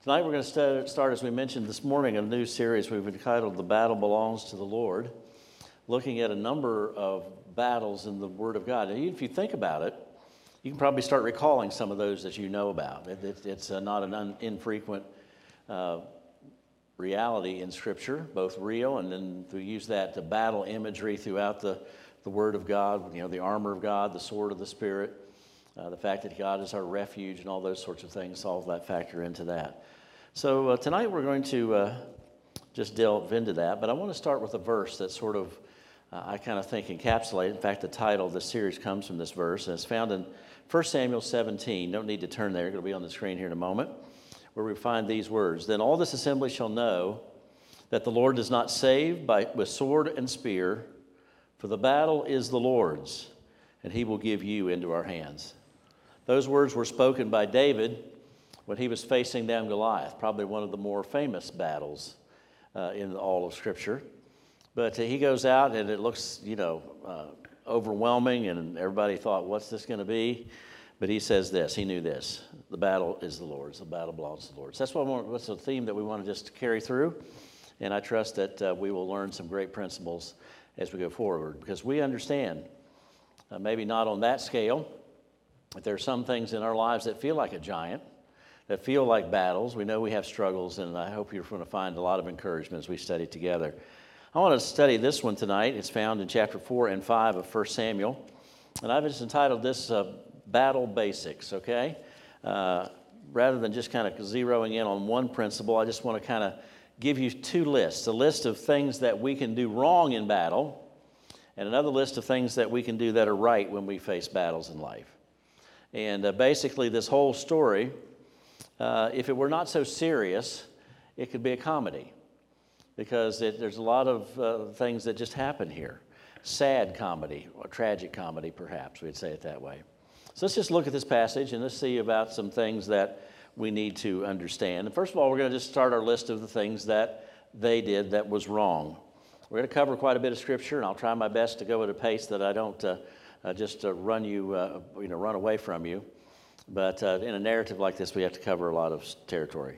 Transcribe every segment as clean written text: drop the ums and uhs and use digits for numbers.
Tonight we're going to start, as we mentioned this morning, a new series we've entitled The Battle Belongs to the Lord, looking at a number of battles in the Word of God. And if you think about it, you can probably start recalling some of those that you know about. It's not an infrequent reality in Scripture, both real, and then we use that to battle imagery throughout the Word of God, the armor of God, the sword of the Spirit, the fact that God is our refuge, and all those sorts of things, all of that factor into that. So tonight we're going to just delve into that, but I want to start with a verse that sort of, I kind of think encapsulates. In fact, the title of the series comes from this verse, and it's found in 1 Samuel 17. Don't need to turn there. It'll be on the screen here in a moment, where we find these words. Then all this assembly shall know that the Lord does not save with sword and spear, for the battle is the Lord's, and he will give you into our hands. Those words were spoken by David when he was facing down Goliath, probably one of the more famous battles in all of Scripture. But he goes out, and it looks, overwhelming, and everybody thought, what's this going to be? But he says this, he knew this, the battle is the Lord's, the battle belongs to the Lord. So that's the theme that we want to just carry through, and I trust that we will learn some great principles as we go forward, because we understand, maybe not on that scale, but there are some things in our lives that feel like a giant, that feel like battles. We know we have struggles, and I hope you're going to find a lot of encouragement as we study together. I want to study this one tonight. It's found in chapter 4 and 5 of 1 Samuel, and I've just entitled this Battle Basics, okay? Rather than just kind of zeroing in on one principle, I just want to kind of give you two lists, a list of things that we can do wrong in battle, and another list of things that we can do that are right when we face battles in life. And basically this whole story, if it were not so serious, it could be a comedy, because there's a lot of things that just happen here. Sad comedy, or tragic comedy, perhaps, we'd say it that way. So let's just look at this passage, and let's see about some things that we need to understand. And first of all, we're going to just start our list of the things that they did that was wrong. We're going to cover quite a bit of Scripture, and I'll try my best to go at a pace that I don't just run away from you. But in a narrative like this, we have to cover a lot of territory.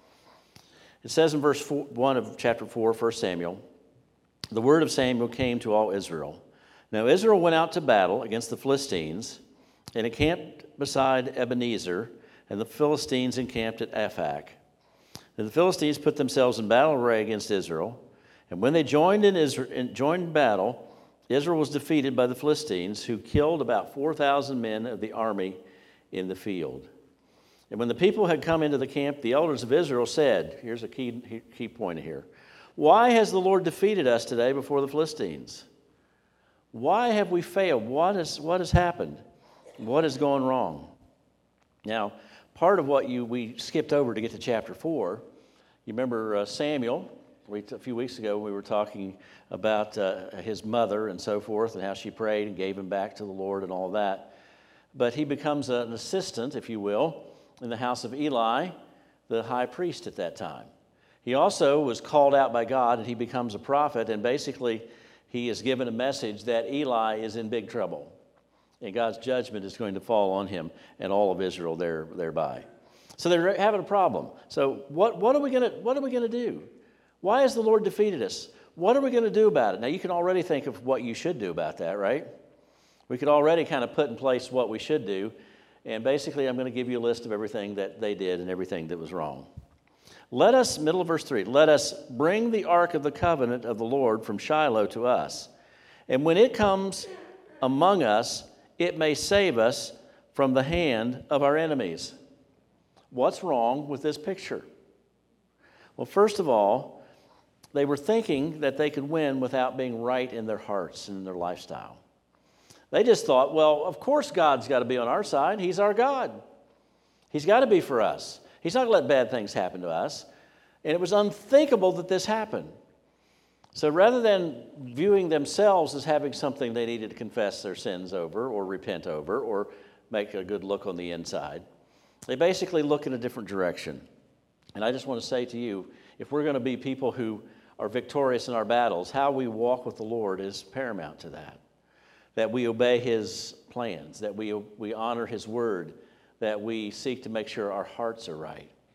It says in verse 1 of chapter 4, 1 Samuel, the word of Samuel came to all Israel. Now Israel went out to battle against the Philistines and encamped beside Ebenezer, and the Philistines encamped at Aphek. Then the Philistines put themselves in battle array against Israel, and when they joined in battle, Israel was defeated by the Philistines, who killed about 4,000 men of the army in the field. And when the people had come into the camp, the elders of Israel said, here's a key point here, why has the Lord defeated us today before the Philistines? Why have we failed? What has happened? What has gone wrong? Now, part of what we skipped over to get to chapter 4, you remember Samuel. A few weeks ago, we were talking about his mother and so forth, and how she prayed and gave him back to the Lord and all that. But he becomes an assistant, if you will, in the house of Eli, the high priest at that time. He also was called out by God, and he becomes a prophet, and basically he is given a message that Eli is in big trouble, and God's judgment is going to fall on him and all of Israel thereby. So they're having a problem. So what are we going to do? Why has the Lord defeated us? What are we going to do about it? Now, you can already think of what you should do about that, right? We could already kind of put in place what we should do. And basically, I'm going to give you a list of everything that they did and everything that was wrong. Middle of verse 3, let us bring the ark of the covenant of the Lord from Shiloh to us. And when it comes among us, it may save us from the hand of our enemies. What's wrong with this picture? Well, first of all, they were thinking that they could win without being right in their hearts and in their lifestyle. They just thought, well, of course God's got to be on our side. He's our God. He's got to be for us. He's not going to let bad things happen to us. And it was unthinkable that this happened. So rather than viewing themselves as having something they needed to confess their sins over or repent over or make a good look on the inside, they basically look in a different direction. And I just want to say to you, if we're going to be people who are victorious in our battles, how we walk with the Lord is paramount to that. That we obey His plans, that we honor His word, that we seek to make sure our hearts are right.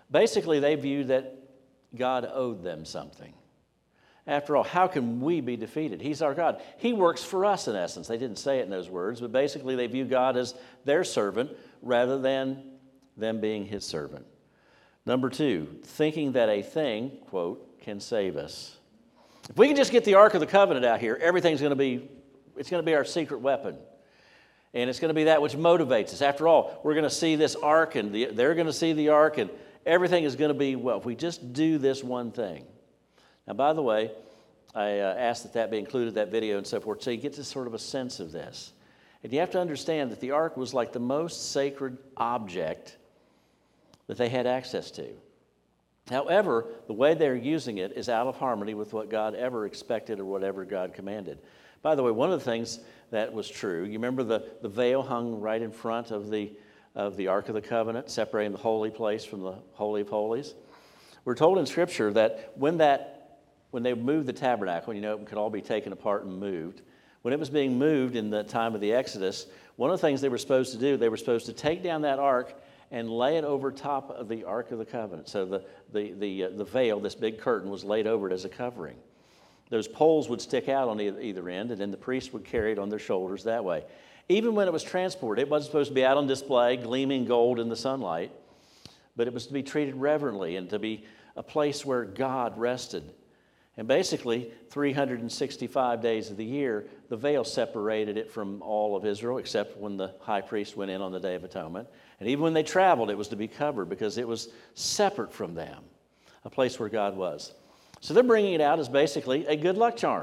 Basically, they viewed that God owed them something. After all, how can we be defeated? He's our God. He works for us, in essence. They didn't say it in those words, but basically they view God as their servant rather than them being his servant. Number two, thinking that a thing, quote, can save us. If we can just get the Ark of the Covenant out here, everything's going to be, it's going to be our secret weapon. And it's going to be that which motivates us. After all, we're going to see this Ark, and they're going to see the Ark, and everything is going to be, well, if we just do this one thing. Now, by the way, I asked that be included in that video and so forth, so you get this sort of a sense of this. And you have to understand that the Ark was like the most sacred object that they had access to. However, the way they're using it is out of harmony with what God ever expected or whatever God commanded. By the way, one of the things that was true, you remember the veil hung right in front of the Ark of the Covenant, separating the holy place from the Holy of Holies? We're told in Scripture that when they moved the tabernacle, it could all be taken apart and moved. When it was being moved in the time of the Exodus, one of the things they were supposed to do, they were supposed to take down that ark and lay it over top of the Ark of the Covenant. So the veil, this big curtain, was laid over it as a covering. Those poles would stick out on either end, and then the priest would carry it on their shoulders that way. Even when it was transported, it wasn't supposed to be out on display, gleaming gold in the sunlight, but it was to be treated reverently and to be a place where God rested. And basically, 365 days of the year, the veil separated it from all of Israel, except when the high priest went in on the Day of Atonement. And even when they traveled, it was to be covered because it was separate from them, a place where God was. So they're bringing it out as basically a good luck charm.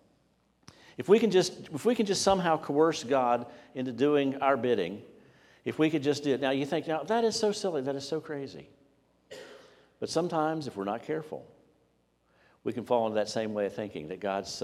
If we can just somehow coerce God into doing our bidding, if we could just do it. Now you think, that is so silly, that is so crazy. But sometimes, if we're not careful, we can fall into that same way of thinking, that God is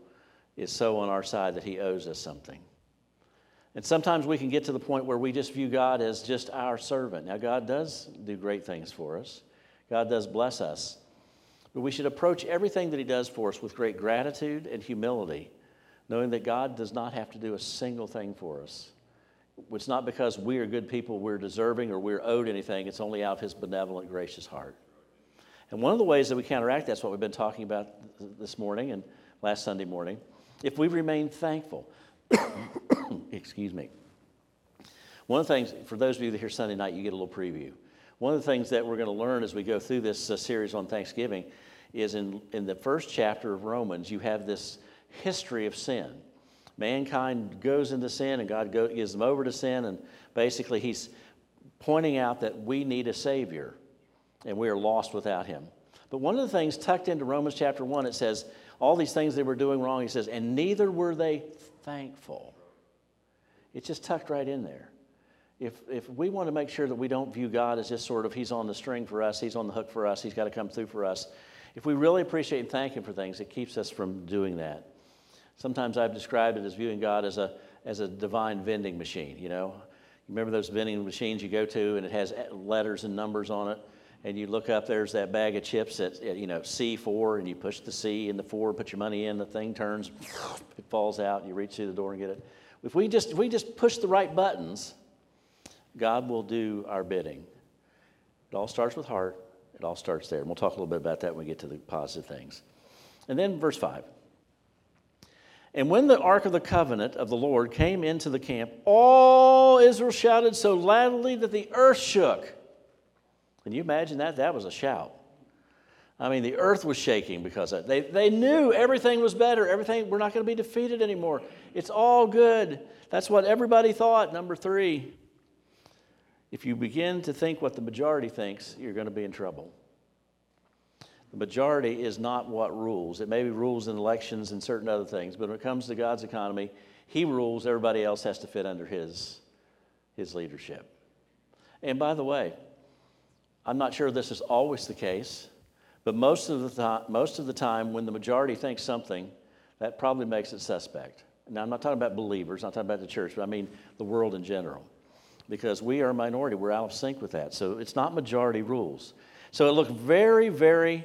so on our side that he owes us something. And sometimes we can get to the point where we just view God as just our servant. Now, God does do great things for us. God does bless us. But we should approach everything that he does for us with great gratitude and humility, knowing that God does not have to do a single thing for us. It's not because we are good people, we're deserving, or we're owed anything. It's only out of his benevolent, gracious heart. And one of the ways that we counteract that's what we've been talking about this morning and last Sunday morning. If we remain thankful, excuse me. One of the things, for those of you that hear Sunday night, you get a little preview. One of the things that we're going to learn as we go through this series on Thanksgiving is in the first chapter of Romans, you have this history of sin. Mankind goes into sin, and God gives them over to sin, and basically he's pointing out that we need a Savior, and we are lost without him. But one of the things tucked into Romans chapter 1, it says, all these things they were doing wrong, he says, and neither were they thankful. It's just tucked right in there. If we want to make sure that we don't view God as just sort of, he's on the string for us, he's on the hook for us, he's got to come through for us. If we really appreciate and thank him for things, it keeps us from doing that. Sometimes I've described it as viewing God as a divine vending machine, You remember those vending machines you go to, and it has letters and numbers on it? And you look up, there's that bag of chips at C4, and you push the C and the 4, put your money in, the thing turns, it falls out, and you reach through the door and get it. If we just push the right buttons, God will do our bidding. It all starts with heart. It all starts there. And we'll talk a little bit about that when we get to the positive things. And then verse 5. And when the ark of the covenant of the Lord came into the camp, all Israel shouted so loudly that the earth shook. Can you imagine that? That was a shout. I mean, the earth was shaking because of it. They knew everything was better. We're not going to be defeated anymore. It's all good. That's what everybody thought. Number 3, if you begin to think what the majority thinks, you're going to be in trouble. The majority is not what rules. It maybe rules in elections and certain other things, but when it comes to God's economy, he rules. Everybody else has to fit under his leadership. And by the way, I'm not sure this is always the case, but most of the time when the majority thinks something, that probably makes it suspect. Now, I'm not talking about believers, I'm not talking about the church, but I mean the world in general. Because we are a minority, we're out of sync with that. So it's not majority rules. So it looked very, very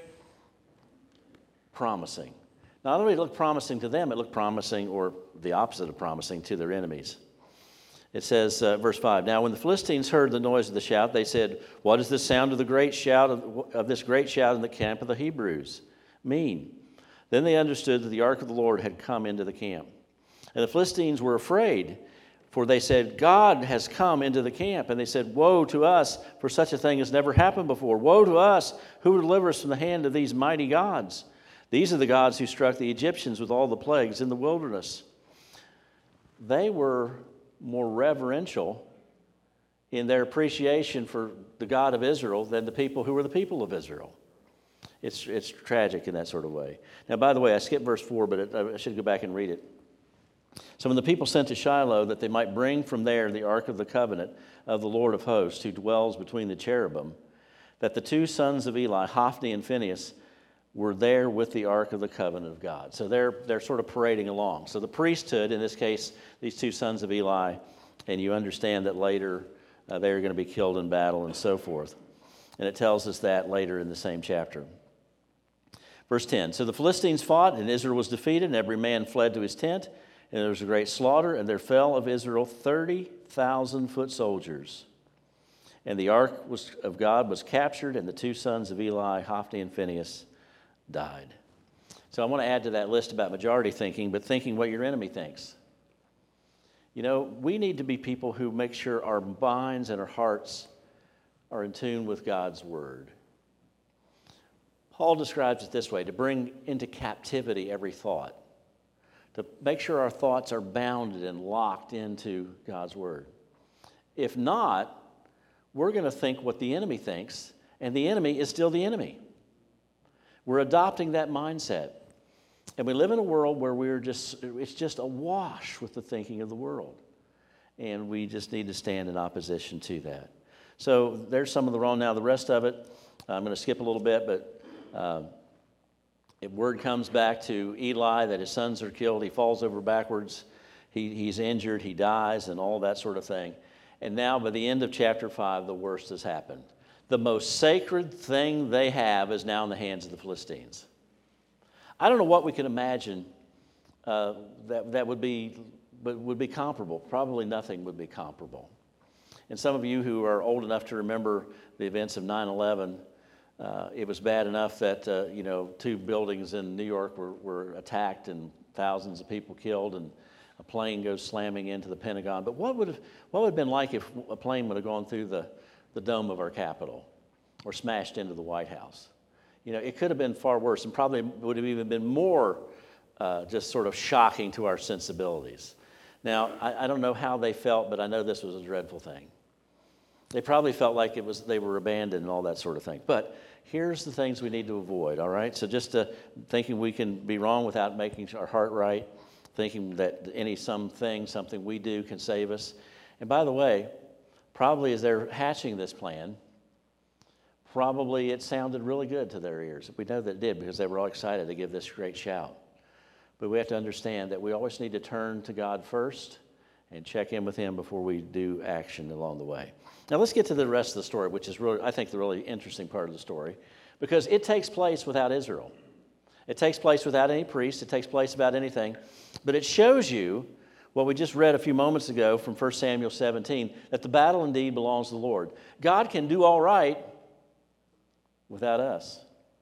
promising. Not only did it look promising to them, it looked promising, or the opposite of promising, to their enemies. It says, verse 5, "Now when the Philistines heard the noise of the shout, they said, 'What does the sound of the great shout of this great shout in the camp of the Hebrews mean?' Then they understood that the ark of the Lord had come into the camp. And the Philistines were afraid, for they said, 'God has come into the camp.' And they said, 'Woe to us, for such a thing has never happened before. Woe to us, who will deliver us from the hand of these mighty gods? These are the gods who struck the Egyptians with all the plagues in the wilderness.'" They were more reverential in their appreciation for the God of Israel than the people who were the people of Israel. It's tragic in that sort of way. Now, by the way, I skipped verse 4, but I should go back and read it. "So when the people sent to Shiloh that they might bring from there the ark of the covenant of the Lord of hosts, who dwells between the cherubim, that the two sons of Eli, Hophni and Phinehas, were there with the ark of the covenant of God." So they're sort of parading along. So the priesthood, in this case, these two sons of Eli, and you understand that later they're going to be killed in battle and so forth. And it tells us that later in the same chapter. Verse 10, "So the Philistines fought, and Israel was defeated, and every man fled to his tent. And there was a great slaughter, and there fell of Israel 30,000 foot soldiers. And the ark of God was captured, and the two sons of Eli, Hophni and Phinehas, died." So I want to add to that list about majority thinking, but thinking what your enemy thinks. You know, we need to be people who make sure our minds and our hearts are in tune with God's word. Paul describes it this way: to bring into captivity every thought, to make sure our thoughts are bounded and locked into God's word. If not, we're going to think what the enemy thinks, and the enemy is still the enemy. We're adopting that mindset. And we live in a world where it's just awash with the thinking of the world. And we just need to stand in opposition to that. So there's some of the wrong. Now, the rest of it, I'm going to skip a little bit, but word comes back to Eli that his sons are killed. He falls over backwards. He's injured. He dies and all that sort of thing. And now, by the end of chapter 5, the worst has happened. The most sacred thing they have is now in the hands of the Philistines. I don't know what we can imagine that would be comparable. Probably nothing would be comparable. And some of you who are old enough to remember the events of 9/11, it was bad enough that 2 buildings in New York were attacked and thousands of people killed, and a plane goes slamming into the Pentagon. But what would have been like if a plane would have gone through the dome of our Capitol or smashed into the White House? It could have been far worse, and probably would have even been more just sort of shocking to our sensibilities. Now, I don't know how they felt, but I know this was a dreadful thing. They probably felt like they were abandoned and all that sort of thing. But here's the things we need to avoid, all right? So just thinking we can be wrong without making our heart right, thinking that something we do can save us. And by the way, probably as they're hatching this plan, probably it sounded really good to their ears. We know that it did because they were all excited to give this great shout. But we have to understand that we always need to turn to God first and check in with Him before we do action along the way. Now let's get to the rest of the story, which is really, I think, the really interesting part of the story, because it takes place without Israel. It takes place without any priest. It takes place without anything. But it shows you what we just read a few moments ago from 1 Samuel 17, that the battle indeed belongs to the Lord. God can do all right without us.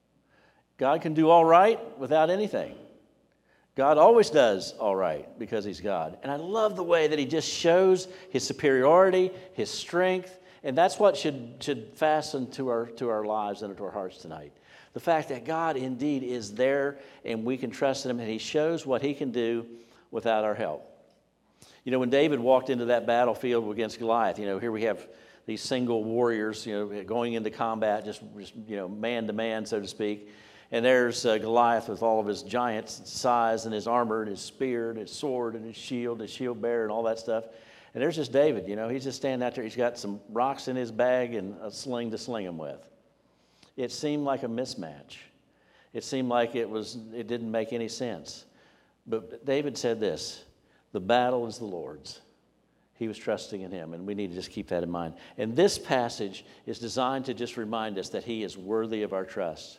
God can do all right without anything. God always does all right because He's God. And I love the way that He just shows His superiority, His strength, and that's what should fasten to our lives and to our hearts tonight. The fact that God indeed is there and we can trust in Him, and He shows what He can do without our help. When David walked into that battlefield against Goliath, here we have these single warriors, going into combat, just man to man, so to speak. And there's Goliath with all of his giant size and his armor and his spear and his sword and his shield bearer and all that stuff. And there's just David, he's just standing out there. He's got some rocks in his bag and a sling to sling him with. It seemed like a mismatch. It seemed like it didn't make any sense. But David said this: the battle is the Lord's. He was trusting in Him, and we need to just keep that in mind. And this passage is designed to just remind us that He is worthy of our trust.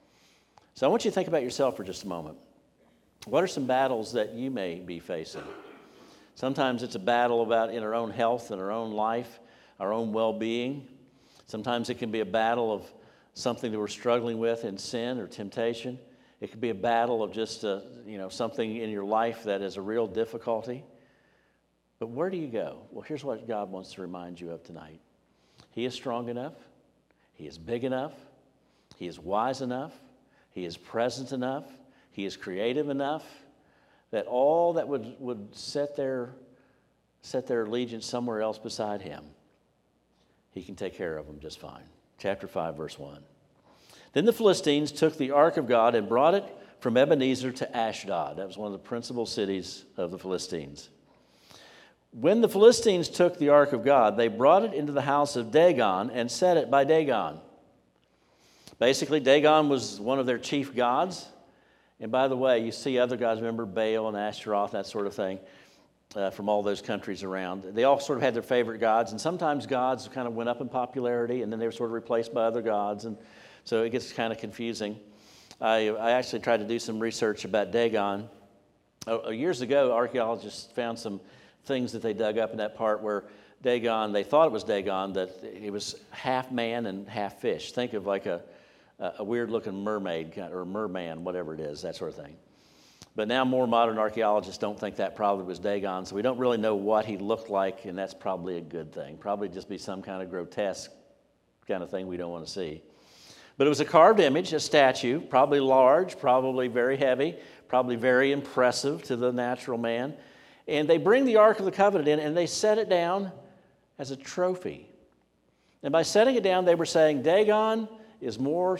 So I want you to think about yourself for just a moment. What are some battles that you may be facing? Sometimes it's a battle about in our own health and our own life, our own well-being. Sometimes it can be a battle of something that we're struggling with in sin or temptation. It could be a battle of just something in your life that is a real difficulty. But where do you go? Well, here's what God wants to remind you of tonight. He is strong enough. He is big enough. He is wise enough. He is present enough. He is creative enough that all that would set their allegiance somewhere else beside him, he can take care of them just fine. Chapter 5, verse 1. Then the Philistines took the ark of God and brought it from Ebenezer to Ashdod. That was one of the principal cities of the Philistines. When the Philistines took the ark of God, they brought it into the house of Dagon and set it by Dagon. Basically, Dagon was one of their chief gods. And by the way, you see other gods, remember Baal and Ashtaroth, that sort of thing, from all those countries around. They all sort of had their favorite gods, and sometimes gods kind of went up in popularity, and then they were sort of replaced by other gods, and so it gets kind of confusing. I actually tried to do some research about Dagon. Years ago, archaeologists found some things that they dug up in that part where Dagon, they thought it was Dagon, that it was half man and half fish. Think of like a weird-looking mermaid or merman, whatever it is, that sort of thing. But now more modern archaeologists don't think that probably was Dagon, so we don't really know what he looked like, and that's probably a good thing. Probably just be some kind of grotesque kind of thing we don't want to see. But it was a carved image, a statue, probably large, probably very heavy, probably very impressive to the natural man. And they bring the Ark of the Covenant in, and they set it down as a trophy. And by setting it down, they were saying Dagon is more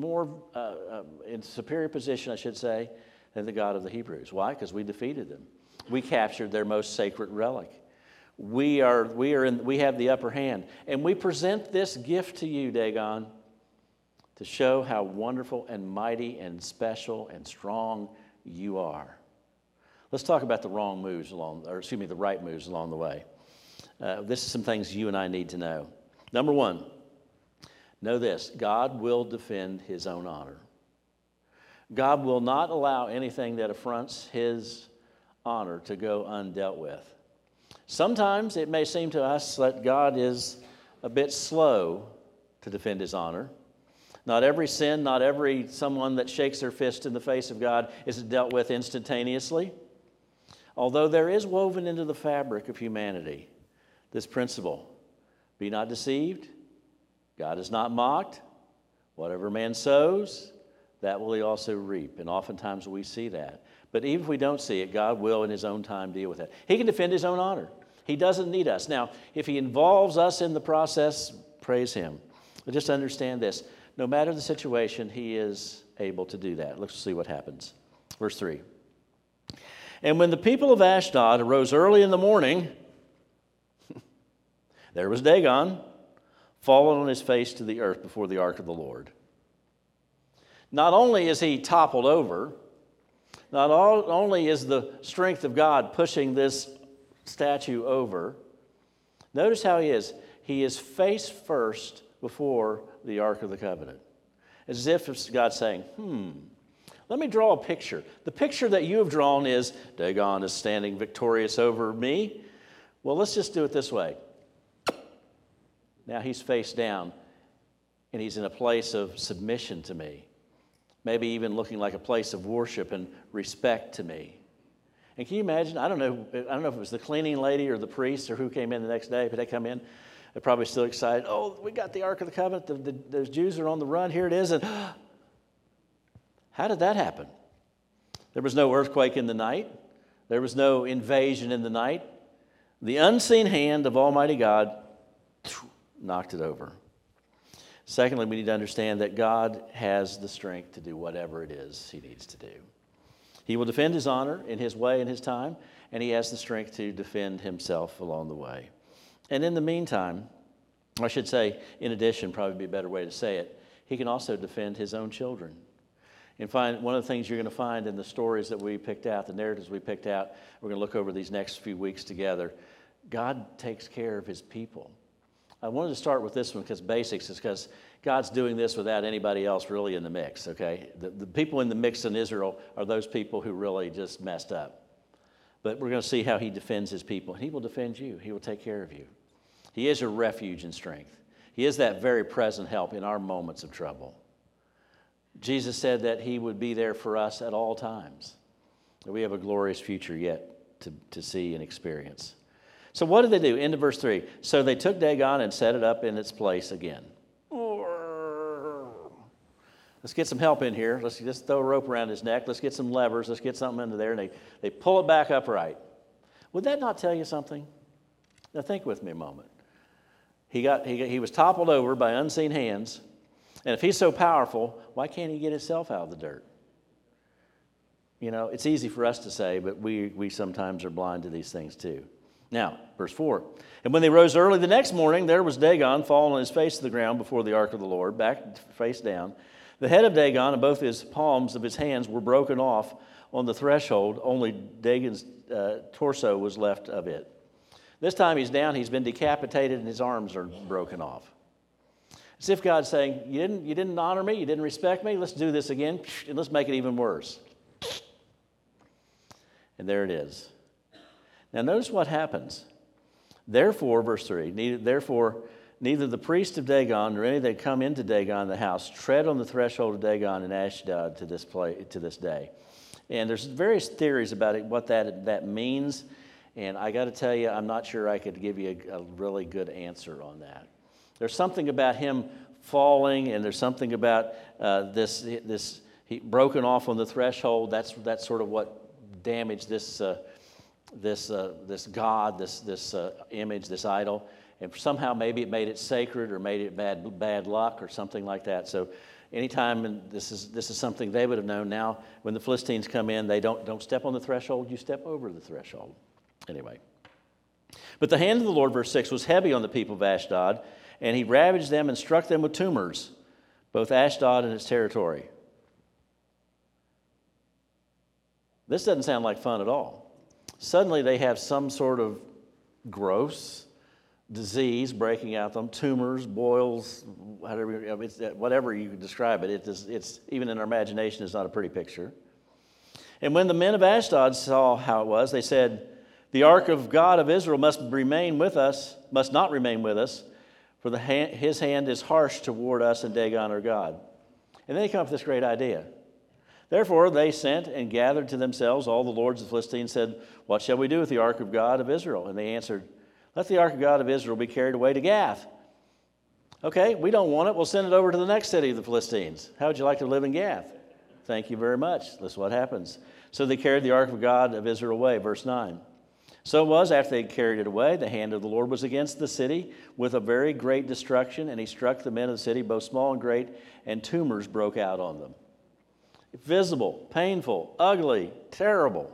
in superior position, I should say, than the God of the Hebrews. Why? Because we defeated them. We captured their most sacred relic. We have the upper hand. And we present this gift to you, Dagon, to show how wonderful and mighty and special and strong you are. Let's talk about the right moves along the way. This is some things you and I need to know. Number one, know this: God will defend his own honor. God will not allow anything that affronts his honor to go undealt with. Sometimes it may seem to us that God is a bit slow to defend his honor. Not every sin, not every someone that shakes their fist in the face of God is dealt with instantaneously. Although there is woven into the fabric of humanity this principle: be not deceived, God is not mocked. Whatever man sows, that will he also reap. And oftentimes we see that. But even if we don't see it, God will in his own time deal with it. He can defend his own honor. He doesn't need us. Now, if he involves us in the process, praise him. But just understand this: no matter the situation, he is able to do that. Let's see what happens. Verse 3. And when the people of Ashdod arose early in the morning, there was Dagon, fallen on his face to the earth before the ark of the Lord. Not only is he toppled over, not only is the strength of God pushing this statue over, notice how he is. He is face first before the Ark of the Covenant. As if it's God saying, let me draw a picture. The picture that you have drawn is Dagon is standing victorious over me. Well, let's just do it this way. Now he's face down, and he's in a place of submission to me. Maybe even looking like a place of worship and respect to me. And can you imagine? I don't know if it was the cleaning lady or the priest or who came in the next day, but they come in, they're probably still excited. Oh, we got the Ark of the Covenant. The Jews are on the run. Here it is. And how did that happen? There was no earthquake in the night. There was no invasion in the night. The unseen hand of Almighty God knocked it over. Secondly, we need to understand that God has the strength to do whatever it is he needs to do. He will defend his honor in his way and his time, and he has the strength to defend himself along the way. And in the meantime, I should say, in addition, probably be a better way to say it, he can also defend his own children. And one of the things you're going to find in the stories that we picked out, the narratives we picked out, we're going to look over these next few weeks together. God takes care of his people. I wanted to start with this one because basics is because God's doing this without anybody else really in the mix, okay? The people in the mix in Israel are those people who really just messed up. But we're going to see how he defends his people. He will defend you. He will take care of you. He is your refuge and strength. He is that very present help in our moments of trouble. Jesus said that he would be there for us at all times. We have a glorious future yet to see and experience. So what did they do? Into verse 3. So they took Dagon and set it up in its place again. Let's get some help in here. Let's just throw a rope around his neck. Let's get some levers. Let's get something into there. And they pull it back upright. Would that not tell you something? Now think with me a moment. He was toppled over by unseen hands. And if he's so powerful, why can't he get himself out of the dirt? You know, it's easy for us to say, but we sometimes are blind to these things too. Now, verse 4. And when they rose early the next morning, there was Dagon fallen on his face to the ground before the ark of the Lord, back face down. The head of Dagon and both his palms of his hands were broken off on the threshold. Only Dagon's torso was left of it. This time he's down, he's been decapitated, and his arms are broken off. As if God's saying, you didn't honor me, you didn't respect me, let's do this again, and let's make it even worse. And there it is. Now notice what happens. Therefore, verse 3, neither the priest of Dagon nor any that come into Dagon the house tread on the threshold of Dagon and Ashdod to this day. And there's various theories about it, what that means. And I got to tell you, I'm not sure I could give you a really good answer on that. There's something about him falling, and there's something about he broken off on the threshold. That's sort of what damaged this god, this image, this idol. And somehow maybe it made it sacred or made it bad luck or something like that. So anytime, and this is something they would have known now, when the Philistines come in, they don't step on the threshold, you step over the threshold. Anyway. But the hand of the Lord, verse 6, was heavy on the people of Ashdod, and he ravaged them and struck them with tumors, both Ashdod and its territory. This doesn't sound like fun at all. Suddenly they have some sort of gross disease breaking out them, tumors, boils, whatever you can describe it. It's even in our imagination, it's not a pretty picture. And when the men of Ashdod saw how it was, they said, the ark of God of Israel must not remain with us, for his hand is harsh toward us and Dagon our God. And then they come up with this great idea. Therefore they sent and gathered to themselves all the lords of the Philistines, and said, what shall we do with the ark of God of Israel? And they answered, let the ark of God of Israel be carried away to Gath. Okay, we don't want it. We'll send it over to the next city of the Philistines. How would you like to live in Gath? Thank you very much. That's what happens. So they carried the ark of God of Israel away. Verse 9. So it was, after they had carried it away, the hand of the Lord was against the city with a very great destruction, and he struck the men of the city, both small and great, and tumors broke out on them. Visible, painful, ugly, terrible.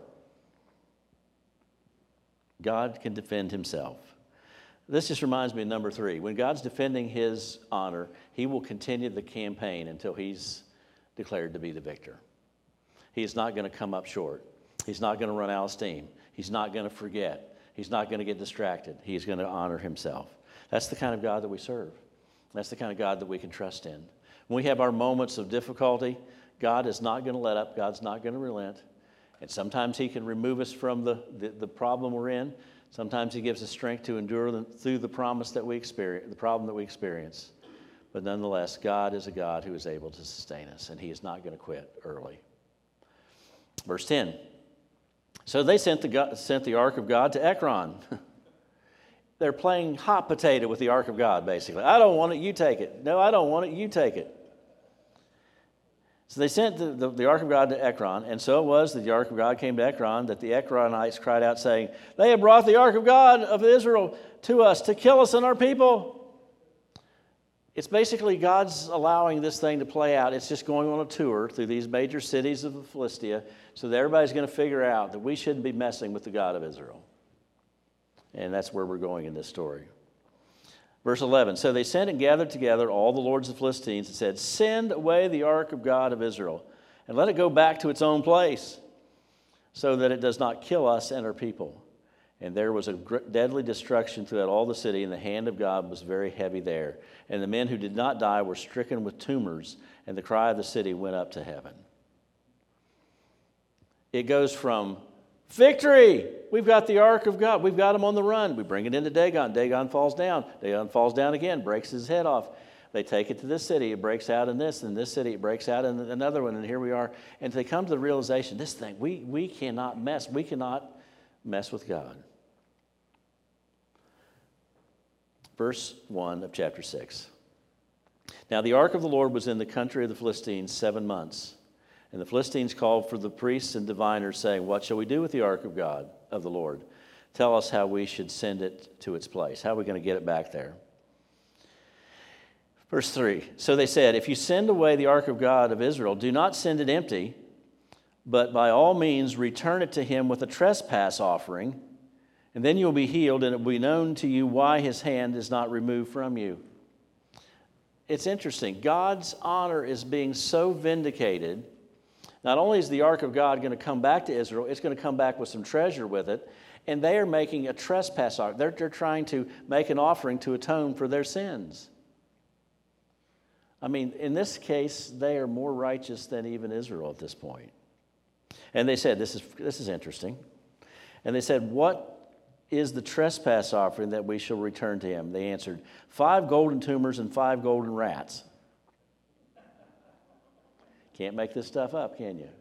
God can defend himself. This just reminds me of number 3. When God's defending his honor, he will continue the campaign until he's declared to be the victor. He's not going to come up short. He's not going to run out of steam. He's not going to forget. He's not going to get distracted. He's going to honor himself. That's the kind of God that we serve. That's the kind of God that we can trust in. When we have our moments of difficulty, God is not going to let up. God's not going to relent. And sometimes he can remove us from the problem we're in. Sometimes he gives us strength to endure through the promise that we experience, the problem that we experience. But nonetheless, God is a God who is able to sustain us, and he is not going to quit early. Verse 10. So they sent the ark of God to Ekron. They're playing hot potato with the ark of God, basically. I don't want it, you take it. No, I don't want it, you take it. So they sent the ark of God to Ekron, and so it was that the ark of God came to Ekron, that the Ekronites cried out, saying, they have brought the ark of God of Israel to us to kill us and our people. It's basically God's allowing this thing to play out. It's just going on a tour through these major cities of Philistia, so that everybody's going to figure out that we shouldn't be messing with the God of Israel. And that's where we're going in this story. Verse 11, so they sent and gathered together all the lords of the Philistines and said, send away the ark of God of Israel and let it go back to its own place so that it does not kill us and our people. And there was a deadly destruction throughout all the city, and the hand of God was very heavy there. And the men who did not die were stricken with tumors, and the cry of the city went up to heaven. It goes from Victory! We've got the ark of God. We've got him on the run. We bring it into Dagon. Dagon falls down. Dagon falls down again, breaks his head off. They take it to this city. It breaks out in this. In this city, it breaks out in another one. And here we are. And they come to the realization, this thing, we cannot mess. We cannot mess with God. Verse 1 of chapter 6. Now the ark of the Lord was in the country of the Philistines 7 months. And the Philistines called for the priests and diviners, saying, what shall we do with the ark of God, of the Lord? Tell us how we should send it to its place. How are we going to get it back there? Verse 3, so they said, if you send away the ark of God of Israel, do not send it empty, but by all means return it to him with a trespass offering, and then you'll be healed, and it will be known to you why his hand is not removed from you. It's interesting. God's honor is being so vindicated. Not only is the ark of God going to come back to Israel, it's going to come back with some treasure with it, and they are making a trespass offering. They're trying to make an offering to atone for their sins. I mean, in this case, they are more righteous than even Israel at this point. And they said, this is interesting. And they said, what is the trespass offering that we shall return to him? They answered, 5 golden tumors and 5 golden rats. Can't make this stuff up, can you?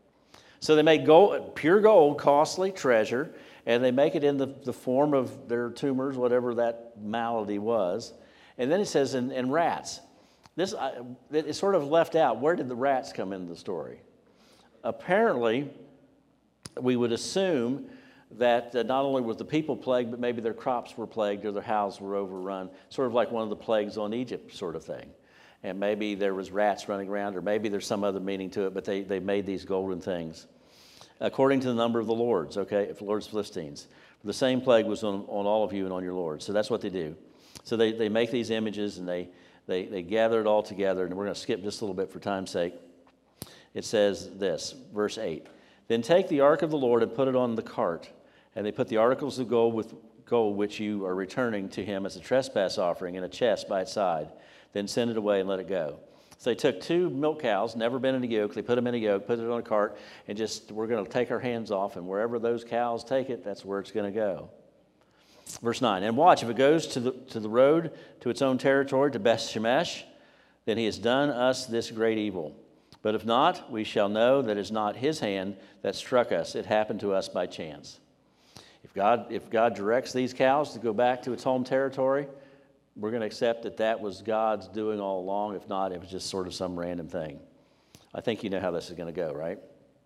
So they make gold, pure gold, costly treasure, and they make it in the form of their tumors, whatever that malady was. And then it says, and rats. This is sort of left out. Where did the rats come into the story? Apparently, we would assume that not only was the people plagued, but maybe their crops were plagued or their houses were overrun, sort of like one of the plagues on Egypt sort of thing. And maybe there was rats running around, or maybe there's some other meaning to it, but they made these golden things. According to the number of the lords, okay, lords Philistines. The same plague was on all of you and on your lords. So that's what they do. So they make these images, and they gather it all together, and we're going to skip just a little bit for time's sake. It says this, verse 8. Then take the ark of the Lord and put it on the cart, and they put the articles of gold which you are returning to him as a trespass offering in a chest by its side. Then send it away and let it go. So they took 2 milk cows, never been in a yoke. They put them in a yoke, put it on a cart, and we're going to take our hands off, and wherever those cows take it, that's where it's going to go. Verse 9, and watch, if it goes to the road, to its own territory, to Beth Shemesh, then he has done us this great evil. But if not, we shall know that it is not his hand that struck us. It happened to us by chance. If God directs these cows to go back to its home territory, we're going to accept that was God's doing all along. If not, it was just sort of some random thing. I think you know how this is going to go, right?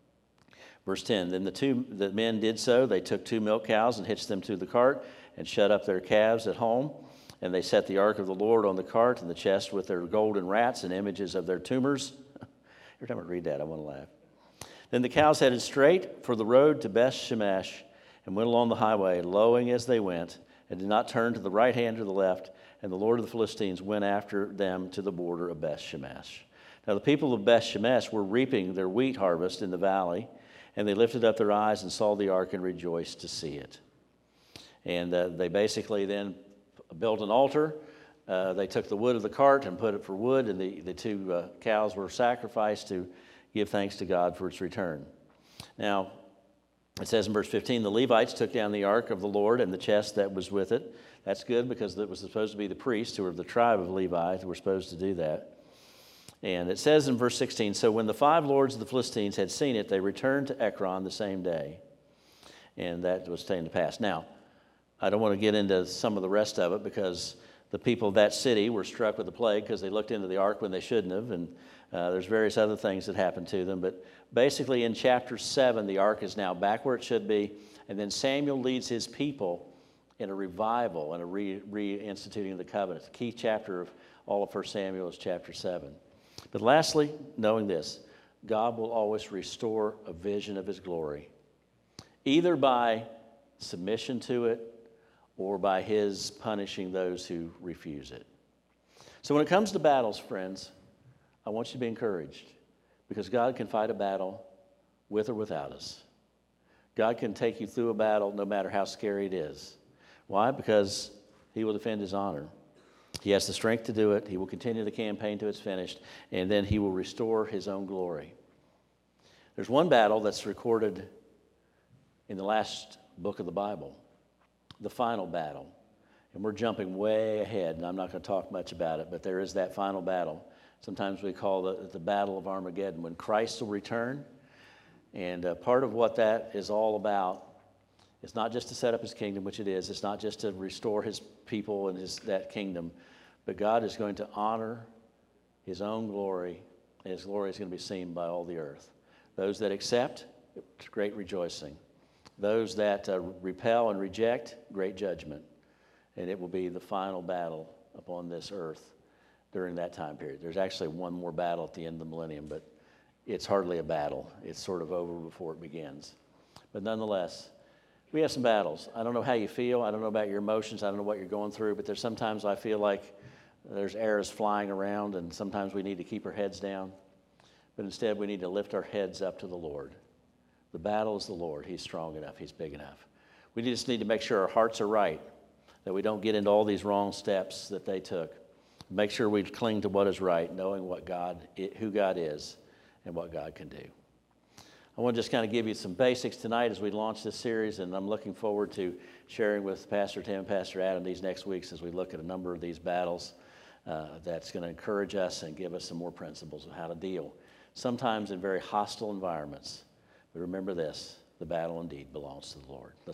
Verse 10, then the men did so. They took 2 milk cows and hitched them to the cart and shut up their calves at home. And they set the ark of the Lord on the cart and the chest with their golden rats and images of their tumors. Every time I read that, I want to laugh. Then the cows headed straight for the road to Beth Shemesh and went along the highway, lowing as they went, and did not turn to the right hand or the left. And the Lord of the Philistines went after them to the border of Beth Shemesh. Now the people of Beth Shemesh were reaping their wheat harvest in the valley, and they lifted up their eyes and saw the ark and rejoiced to see it. And they basically then built an altar. They took the wood of the cart and put it for wood, and the 2 cows were sacrificed to give thanks to God for its return. Now, it says in verse 15, the Levites took down the ark of the Lord and the chest that was with it. That's good because it was supposed to be the priests who were the tribe of Levi who were supposed to do that. And it says in verse 16, so when the 5 lords of the Philistines had seen it, they returned to Ekron the same day. And that was taken to pass. Now, I don't want to get into some of the rest of it because the people of that city were struck with the plague because they looked into the ark when they shouldn't have. And there's various other things that happened to them. But basically in chapter 7, the ark is now back where it should be. And then Samuel leads his people in a revival and a reinstituting the covenant. The key chapter of all of 1 Samuel is chapter 7. But lastly, knowing this, God will always restore a vision of his glory, either by submission to it or by his punishing those who refuse it. So when it comes to battles, friends, I want you to be encouraged because God can fight a battle with or without us. God can take you through a battle no matter how scary it is. Why? Because he will defend his honor. He has the strength to do it. He will continue the campaign till it's finished, and then he will restore his own glory. There's one battle that's recorded in the last book of the Bible, the final battle. And we're jumping way ahead, and I'm not going to talk much about it, but there is that final battle. Sometimes we call it the Battle of Armageddon, when Christ will return. And part of what that is all about is not just to set up his kingdom, which it is. It's not just to restore his people and that kingdom, but God is going to honor his own glory, and his glory is going to be seen by all the earth. Those that accept, great rejoicing. Those that repel and reject, great judgment. And it will be the final battle upon this earth during that time period. There's actually one more battle at the end of the millennium, but it's hardly a battle. It's sort of over before it begins. But nonetheless, we have some battles. I don't know how you feel. I don't know about your emotions. I don't know what you're going through, but there's sometimes I feel like there's arrows flying around, and sometimes we need to keep our heads down. But instead, we need to lift our heads up to the Lord. The battle is the Lord. He's strong enough. He's big enough. We just need to make sure our hearts are right, that we don't get into all these wrong steps that they took. Make sure we cling to what is right, knowing who God is and what God can do. I want to just kind of give you some basics tonight as we launch this series, and I'm looking forward to sharing with Pastor Tim and Pastor Adam these next weeks as we look at a number of these battles that's going to encourage us and give us some more principles of how to deal, sometimes in very hostile environments. But remember this, the battle indeed belongs to the Lord.